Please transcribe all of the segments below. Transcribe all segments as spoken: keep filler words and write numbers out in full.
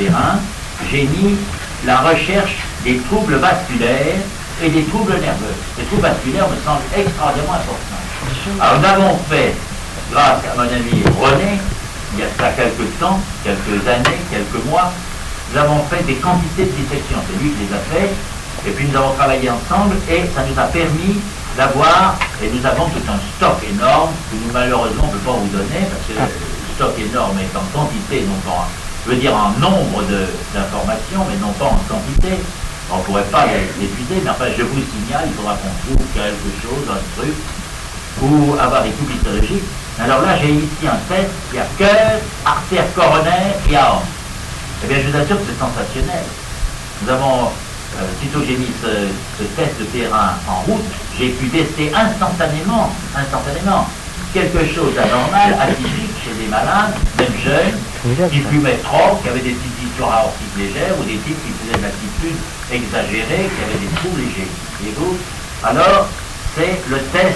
terrain, j'ai mis la recherche des troubles vasculaires et des troubles nerveux. Les troubles vasculaires me semblent extraordinairement importants. Alors nous avons fait, grâce à mon ami René, il y a ça quelques temps, quelques années, quelques mois, nous avons fait des quantités de dissections. C'est lui qui les a fait. Et puis nous avons travaillé ensemble et ça nous a permis d'avoir, et nous avons tout un stock énorme que nous malheureusement ne pouvons pas vous donner parce que le stock énorme est en quantité, non pas, je veux dire en nombre d'informations, mais non pas en quantité. On ne pourrait pas l'épuiser, mais enfin je vous signale, il faudra qu'on trouve quelque chose, un truc, ou avoir des coups histologiques. Alors là j'ai ici un test, il y a cœur, artère coronaire et aorte. Eh bien je vous assure que c'est sensationnel. Nous avons Euh, sitôt j'ai mis ce, ce test de terrain en route, j'ai pu tester instantanément, instantanément, quelque chose d'anormal, atypique chez des malades, même jeunes, qui fumaient trop, qui avaient des petites fissures aortiques légères, ou des types qui faisaient de l'attitude exagérée, qui avaient des troubles légers. Voyez-vous? Alors, c'est le test.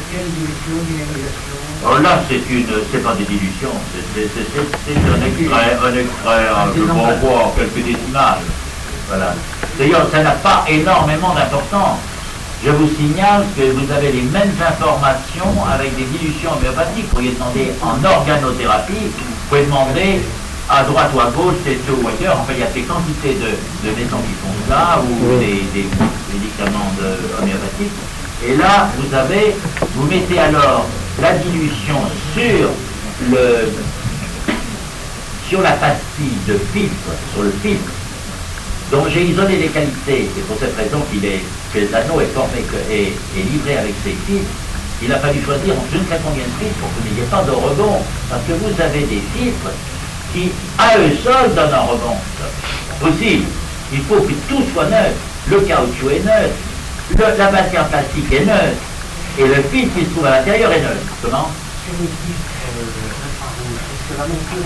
Oh là, c'est une, c'est pas des dilutions, c'est un extrait, un extrait, un peu bon voir, quelques décimales. Voilà. D'ailleurs, ça n'a pas énormément d'importance. Je vous signale que vous avez les mêmes informations avec des dilutions homéopathiques. Vous pourriez demander en organothérapie, vous pouvez demander à droite ou à gauche, c'est ce ou ailleurs. Enfin, il y a des quantités de, de maisons qui font ça, ou des, des, des médicaments de, homéopathiques. Et là, vous avez, vous mettez alors la dilution sur le sur la pastille de filtre, sur le filtre. Donc j'ai isolé les qualités, c'est pour cette raison qu'il est, que l'anneau est formé que, et, et livré avec ses filtres. Il a fallu choisir entre je ne sais combien de filtres pour que vous n'ayez pas de rebond, parce que vous avez des filtres qui, à eux seuls, donnent un rebond. Aussi, il faut que tout soit neutre. Le caoutchouc est neutre, le, la matière plastique est neutre, et le filtre qui se trouve à l'intérieur est neutre. Comment? Sur les filtres, est-ce que la montée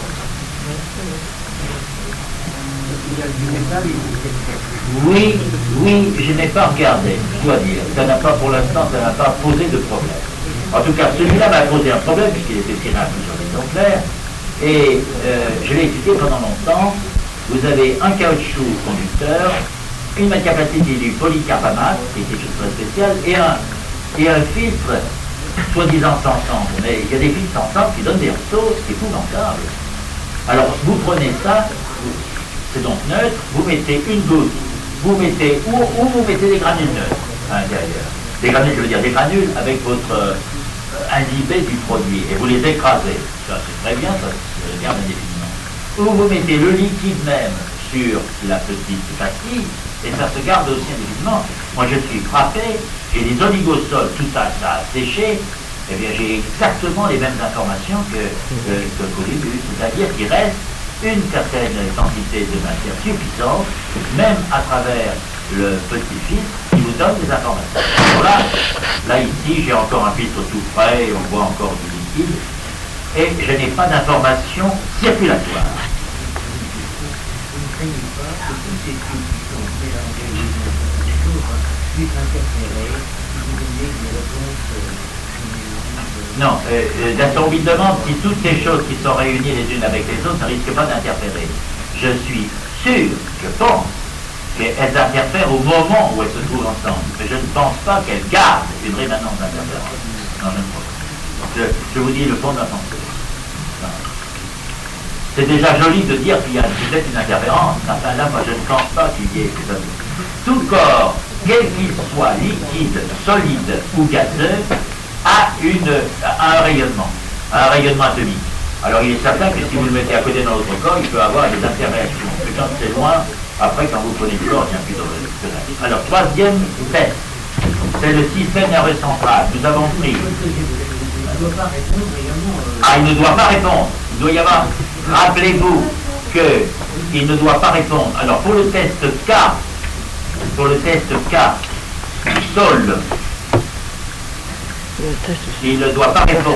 Oui, oui, je n'ai pas regardé, je dois dire. Ça n'a pas, pour l'instant, ça n'a pas posé de problème. En tout cas, celui-là m'a posé un problème, puisqu'il était tiré à plusieurs exemplaires, et euh, je l'ai étudié pendant longtemps. Vous avez un caoutchouc conducteur, une matière plastique et du polycarbamate, qui est quelque chose de très spécial, et un, et un filtre, soi-disant sans centre. Mais il y a des filtres sans centre qui donnent des ressauts, c'est épouvantable. Alors, vous prenez ça, c'est donc neutre, vous mettez une goutte, vous mettez, ou, ou vous mettez des granules neutres à l'intérieur. Des granules, je veux dire, des granules avec votre euh, imbibé du produit, et vous les écrasez. Ça, c'est très bien, ça, c'est bien, bien définitivement. Ou vous mettez le liquide même sur la petite pastille, et ça se garde aussi indéfiniment. Moi, je suis frappé, j'ai des oligosols, tout ça, ça a séché, eh bien, j'ai exactement les mêmes informations que, que, que Colibus, c'est-à-dire qu'il reste une certaine quantité de matière suffisante, même à travers le petit filtre, qui vous donne des informations. Alors là, là ici, j'ai encore un filtre tout frais, on voit encore du liquide, et je n'ai pas d'information circulatoire. Non, euh, euh, Daston me demande si toutes ces choses qui sont réunies les unes avec les autres ne risquent pas d'interférer. Je suis sûr, je pense, qu'elles interfèrent au moment où elles se trouvent ensemble. Mais je ne pense pas qu'elles gardent une rémanence d'interférence. Non, je ne pense pas. Je, je vous dis le fond de ma pensée. C'est déjà joli de dire qu'il y a peut-être une interférence. Enfin là, moi je ne pense pas qu'il y ait. Tout corps, quel qu'il soit, liquide, solide ou gazeux, a, une, a un rayonnement, un rayonnement atomique. Alors il est certain que si vous le mettez à côté d'un autre corps, il peut avoir des interréactions. Mais quand c'est loin, après quand vous prenez le corps, il y a plutôt que là. Alors troisième test, c'est le système nerveux central. Nous avons pris. Ah, il ne doit pas répondre. Il doit y avoir. Rappelez-vous qu'il ne doit pas répondre. Alors pour le test K, pour le test K, sol. Il ne doit pas répondre.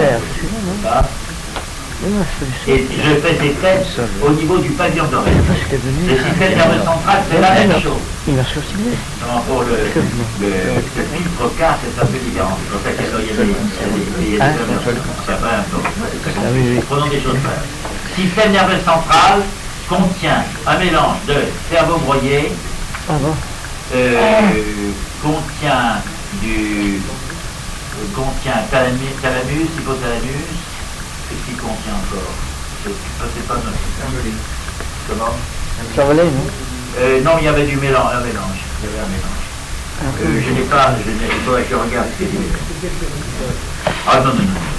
Et je fais ces tests au niveau du pavillon d'oreille. Le système nerveux central, c'est la même chose. Pour le, le, le filtre K, c'est un peu différent. C'est pour ça qu'il y a des c'est pas un peu. Prenons des choses claires. Système nerveux central, contient un mélange de cerveau broyé, Ah bon. euh, contient du euh, contient thalamus, thalamus, hypothalamus. Qu'est-ce qu'il contient encore? Je ne sais pas. Comment? Cervelet, non? euh, Non, il y avait du mélange, un mélange. Il y avait un mélange. Ah, Euh, je n'ai pas, je n'ai pas, je regarde ce qu'il y a. Ah non, non, non.